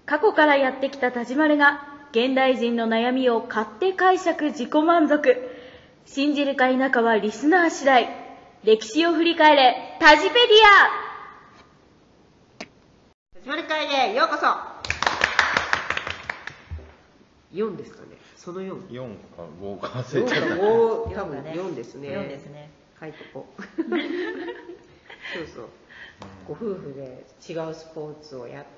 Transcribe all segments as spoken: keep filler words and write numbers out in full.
過去からやってきた田島が現代人の悩みを勝手解釈自己満足。信じるか否かはリスナー次第。歴史を振り返れタジペディア。 田島理解へようこそ。よんですかね。そのよん。 よんかごか忘れちゃった。 ご多分よんですね。 よんですね。 書いとこう。そうそう。ご夫婦で違うスポーツをやって、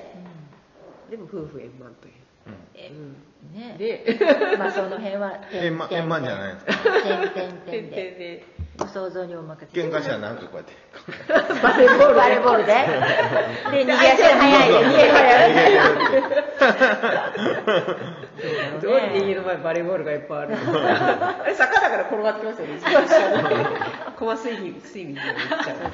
うん、でも夫婦円満という。 え、 うん、 ね。 で、 まあその辺は円満円満じゃないですか。 点点点で。ご想像にお任せ。 喧嘩したらなんかこうやって。 バレーボールバレーボールで。で逃げ足が速いで逃げ早い。どうりで家の前バレーボールがいっぱいある。あれ坂だから転がってますよね。コマスイミングスイミングに行っちゃう。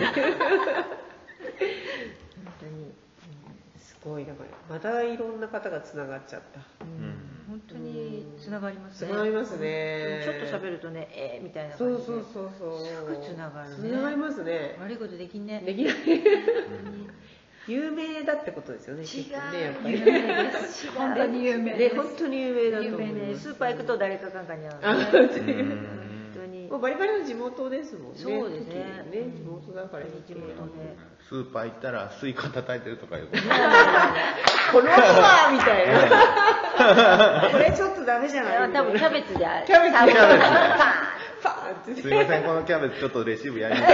すごいだからまたいろんな方がつながっちゃった。 うん、本当につながりますね。 つながりますね。 ちょっと喋るとね、えーみたいなそ感じで。 うそうそうそう。 すぐつながるね。 つながりますね。 悪いことできんね。 できない。有名だってことですよね。 違う。 ねやっぱり。 本当に有名です。本当に有名だと思う。 スーパー行くと誰かかんかに会う。 本当に。もうバリバリの地元ですもんね。 そうですね。 ね、地元だから地元で。 スーパー行ったらスイカ叩いてるとかいうこと。 この子はみたいな。これちょっとダメじゃない。 多分キャベツである。 キャベツでパーンパーンって。 すいませんこのキャベツちょっとレシーブやります。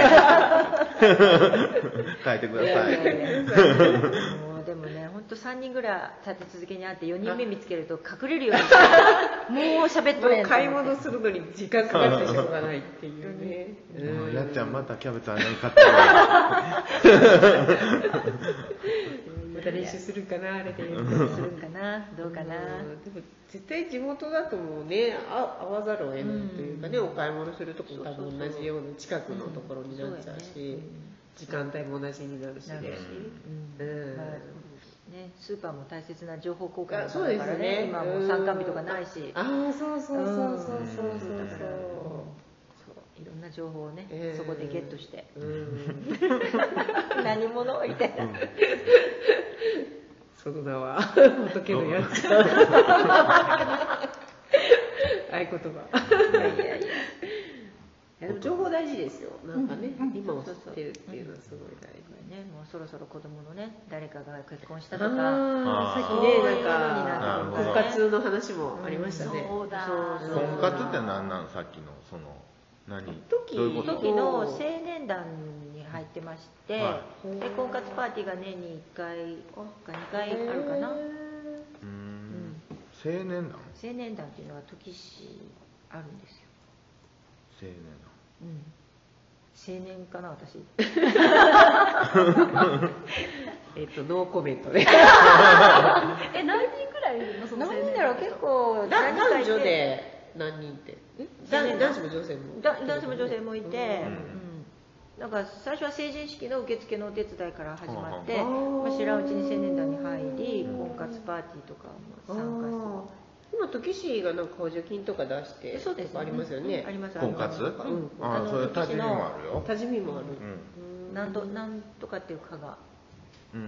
変えてください。 もうでもね本当三人ぐらい立て続けに会ってよにんめ見つけると隠れるようにもう喋っとれん。 買い物するのに時間かかってしょうがないっていうね。 やっちゃんまたキャベツあんなに買ってる。 また練習するかなあれで。 するんかなどうかな。 でも絶対地元だともうね会わざるを得ないというかね、お買い物するとこも多分同じような近くのところになっちゃうし、時間帯も同じになるしね。 ね、スーパーも大切な情報交換だそうですからね、 ね。 今も参観日とかないし、 ああそうそうそうそうそうそうそう。 いろんな情報をね、 えー、 そこでゲットして、 うん、 何者みたいな。 その名は仏のやつ。合言葉。いやいやいや。でも情報大事ですよ。なんかね、今を知ってるっていうのはすごい大事。 ね、もうそろそろ子供のね、誰かが結婚したとか、 さっきね、なんか婚活の話もありましたね。 そうだ。 婚活って何なんさっきのその何？ 時時の青年団に入ってまして、で婚活パーティーが年にいっかいかにかいあるかな。 うん。青年団？ 青年団っていうのは時市あるんですよ。 青年団。 うん。青年かな私。 えっとノーコメントで。 え何人くらいいるのその青年団？ 何人だろう結構男女で何人って？男子も女性も。 男子も女性もいて、なんか最初は成人式の受付のお手伝いから始まって、まあ知らんうちに青年団に入り、婚活パーティーとかも参加する。 今時市がなんか補助金とか出してそうですありますよね。 あります。 婚活？うん。ああ、それ多治見もあるよ。 多治見もある。 なんとなんとかっていうかが。 うん。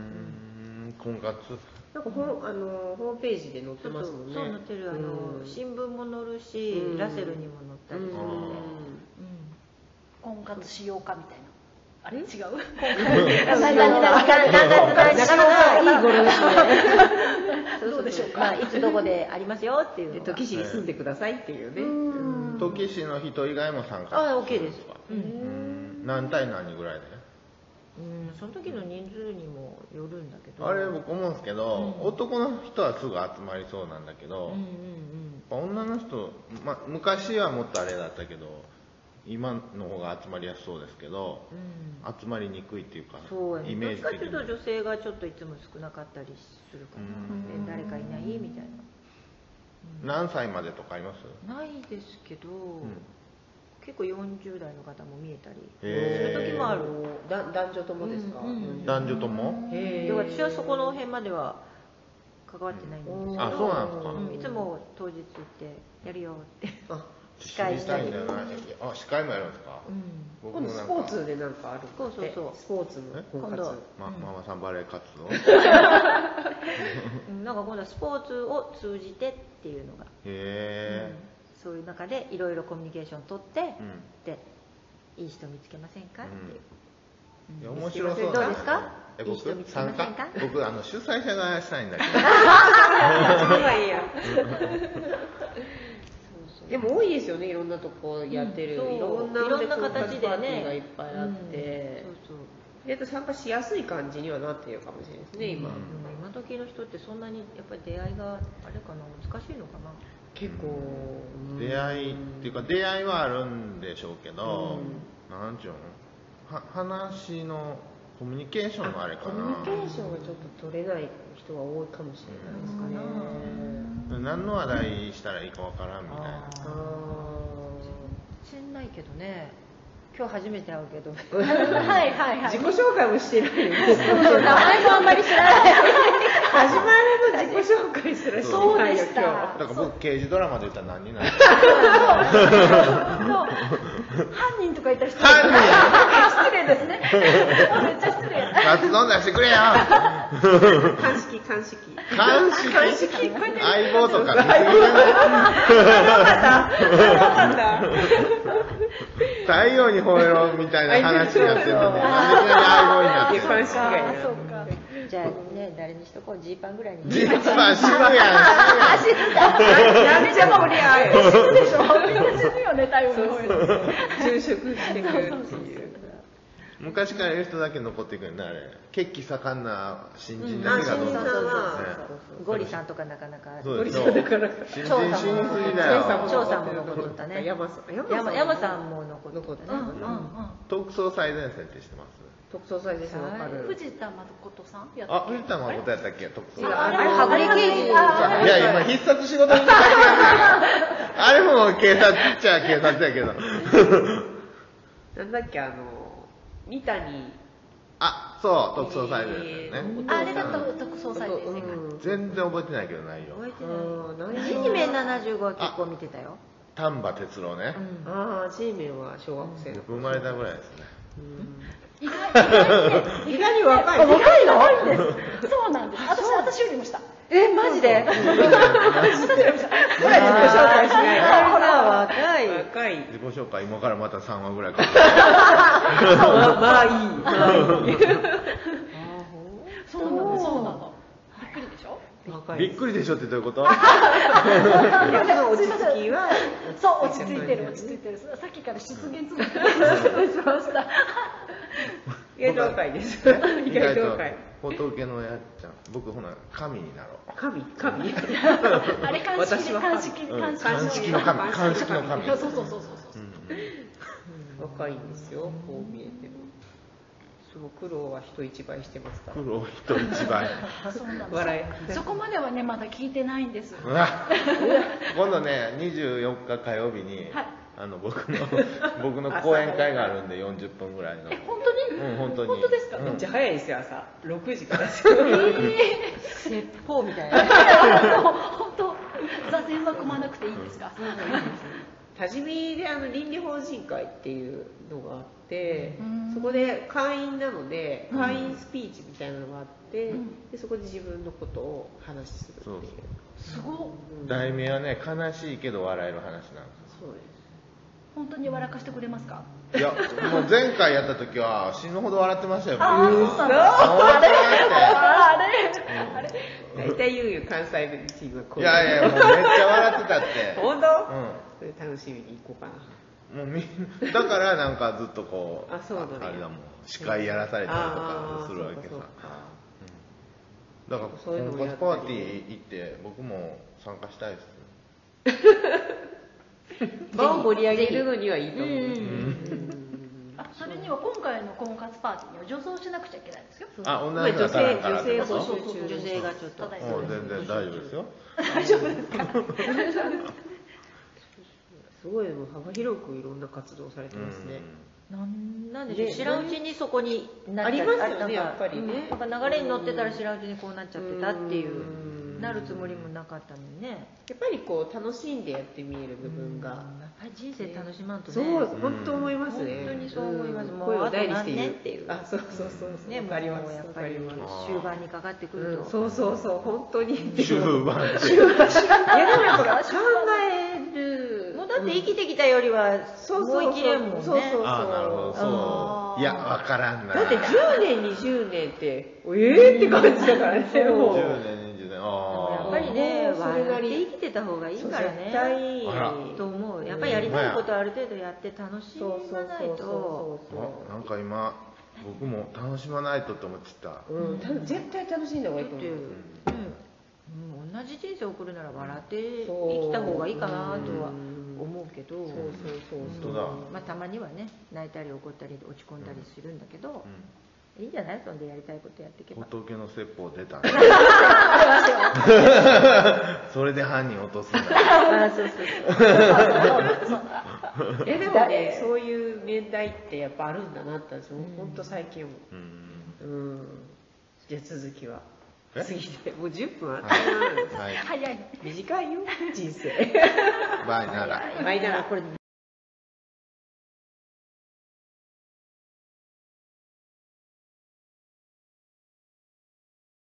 婚活。 なんかほあのホームページで載ってますもんね。 そう載ってるあの新聞も載るし、ラセルにも載ったりするので。 婚活しようかみたいな。あれ違う？ なかなかいい語呂ですね。どうでしょうか。いつどこでありますよっていう。 時市に住んでくださいっていうね。 時市の人以外も参加。 あ、オッケーです。 何対何ぐらいで？ うん、その時の人数にもよるんだけど。 あれ僕思うんですけど、男の人はすぐ集まりそうなんだけど、女の人、ま昔はもっとあれだったけど。今の方が集まりやすそうですけど、うん、集まりにくいっていうか、 そうイメージ的に。 どっちかというと女性がちょっといつも少なかったりするかな。誰かいないみたいな、 うん。何歳までとかあります？ ないですけど、うん、結構よんじゅう代の方も見えたりする時もある。 だ男女ともですか？うん、 男女とも？ で私はそこの辺までは関わってないんですけど、 あ、そうなんですか。 うん、いつも当日行ってやるよって。 あ司会したり、 んじゃないあ司会もやるんですか、うん、 僕もスポーツでなんかあるそうそうそうスポーツの婚活、 ま、ママさんバレー活動なんか今度はスポーツを通じてっていうのがへえ、 うん、そういう中でいろいろコミュニケーション取って、うん、でいい人見つけませんかっていう、 うん、いや面白そうどうですか？ えいい人見つけませんか？ 僕あの主催者がしたいんだけどそうがいいやでも多いですよね、いろんなとこやってる、うん、いろんな形でねがいっぱいあって、うん、そうそうで参加しやすい感じにはなっているかもしれないですね、今、うん、 今時の人ってそんなにやっぱり出会いがあれかな、難しいのかな、 結構、 うん、出会いっていうか出会いはあるんでしょうけど、うん、なんちゅうのは話のコミュニケーションのあれかな、 コミュニケーションがちょっと取れない人が多いかもしれないですかね、 何の話題したらいいかわからんみたいな。あ全然ないけどね。今日初めて会うけど。 はいはいはい。 自己紹介もしてないよね。 名前もあんまり知らない。 始まるの自己紹介すらしないよ今日。だから僕刑事ドラマで言ったら何になる？ 犯人とか言ったら失礼。犯人。失礼ですね。めっちゃ失礼。 カツ丼出してくれよ。 鑑識鑑識。 鑑識。 鑑識。 相棒とか見すぎた。 太陽に吠えろみたいな話になってるのに、なんでいきなり相棒になってるの？ 鑑識がいる。 そうか。 じゃあね、誰にしとこう、ジーパンぐらいに。 ジーパン死ぬやん。 死ぬやめちゃ盛り上がる。死ぬでしょ。みんな死ぬよね、太陽に吠えろ。 就職してくるっていう。 昔からいる人だけ残っていくよね、あれ。血気盛んな新人だけがどんどんね。 ゴリさんとかなかなか。 ゴリさんだから。新人死にすぎだよ。 張さんも残っとったね。 山さん。 山さんも残っとったね。 特捜最前線って知ってます？ 特捜最前線わかる。 藤田誠さんやったっけ？あ、藤田誠やったっけ？特捜。 あれはぐれ刑事。 いや、今必殺仕事に書いてある。あれも警察っちゃ警察やけど。 なんだっけ、あの、三谷。 あ、そう、特捜最前線ね。 あれだと特捜最前線か。 全然覚えてないけど内容。 覚えてない。G メンななじゅうごは結構見てたよ。 丹波哲郎ね。 ああ、G メンは小学生の。 生まれたぐらいですね。 意外に意外に若い。 若いの？そうなんです。私私よりも下。 え、マジで？ 自己紹介しない。 若い。 若い。 自己紹介今からまたさんわぐらいか。 まあいい。 そうなのそうなの。びっくりでしょ？ びっくりでしょってどういうこと？ でも落ち着きはそう落ち着いてる落ち着いてる。さっきから出現続けてしました。 意外と若いです。意外と若い。 仏のやっちゃん。僕ほな神になろう。 神神。 あれ鑑識鑑識鑑識の神鑑識の神。 そうそうそうそう。 若いんですよ。こう見えても。そう苦労は人一倍してますから。 苦労人一倍。 そうなんです。そこまではねまだ聞いてないんです。 今度ねにじゅうよっか火曜日にあの僕の僕の講演会があるんでよんじゅっぷんぐらいの。 え本当に？ うん本当に。 本当ですか？ めっちゃ早いですよ朝ろくじからですよ。 説法みたいな。 本当座禅は組まなくていいんですか？ 多治見であの倫理法人会っていうのがあって、そこで会員なので会員スピーチみたいなのがあって、でそこで自分のことを話しするっていう。 すごっ。 題名はね悲しいけど笑える話なんです。 そうです。 本当に笑かしてくれますか？ いやもう前回やった時は死ぬほど笑ってましたよ。 あうそあれあれあれ大体言うよ関西人はこう。 いやいやもうめっちゃ笑ってたって。 本当？ うん。 それ楽しみに行こうかな。 もうみだからなんかずっとこうあ, そうだ、ね、 あれだもん司会やらされたりとかするわけさ。だから婚活パーティー行って僕も参加したいです。 場を盛り上げるのにはいいと思う。 あそれには今回の婚活パーティーには女装しなくちゃいけないんですよ。 あ女の子が足らんからってこと？ 女性募集中。 女性がちょっと。 全然大丈夫ですよ。 大丈夫ですか？ すごいもう幅広くいろんな活動されてますね。 なんなんでしょう、知らんうちにそこになっちゃって、ありますよねやっぱりね。 なんか流れに乗ってたら知らんうちにこうなっちゃってたっていう。 なるつもりもなかったのにね。 やっぱりこう楽しんでやってみえる部分が、 やっぱり人生楽しまんとね。 そう本当思いますね。 本当にそう思います。もう声を大にしてあと何言う年っていう。 あ、そうそうそうね、もうやっぱり終盤にかかってくると。 そうそうそう本当に。 終盤って。 いやでもやっぱ考える。 もうだって生きてきたよりはもう生きれんもんね。 そうそうそう。 あ、なるほどそう。いやわからんな。 だってじゅうねんにじゅうねんってええって感じだからね。 じゅうねんにじゅうねん。ああ。 やっぱりね、笑って生きてた方がいいからね。 絶対と思う。やっぱりやりたいことある程度やって楽しまないと。 なんか今僕も楽しまないとって思ってた。 うん、絶対楽しんだ方がいいと思う。 うん、同じ人生を送るなら笑って生きた方がいいかなとは思うけど、 そうそうそう。 まあたまにはね、泣いたり怒ったり落ち込んだりするんだけど、いいんじゃない？そんでやりたいことやっていけば。 仏の説法出たね。それで犯人落とすんだ。 あ、そうそうそう。 えでもね、そういう年代ってやっぱあるんだなって私も本当最近思う。うん。じゃあ続きは。次でもうじゅっぷんあったな。 早い。 短いよ人生。 バイなら。 バイなら。 これ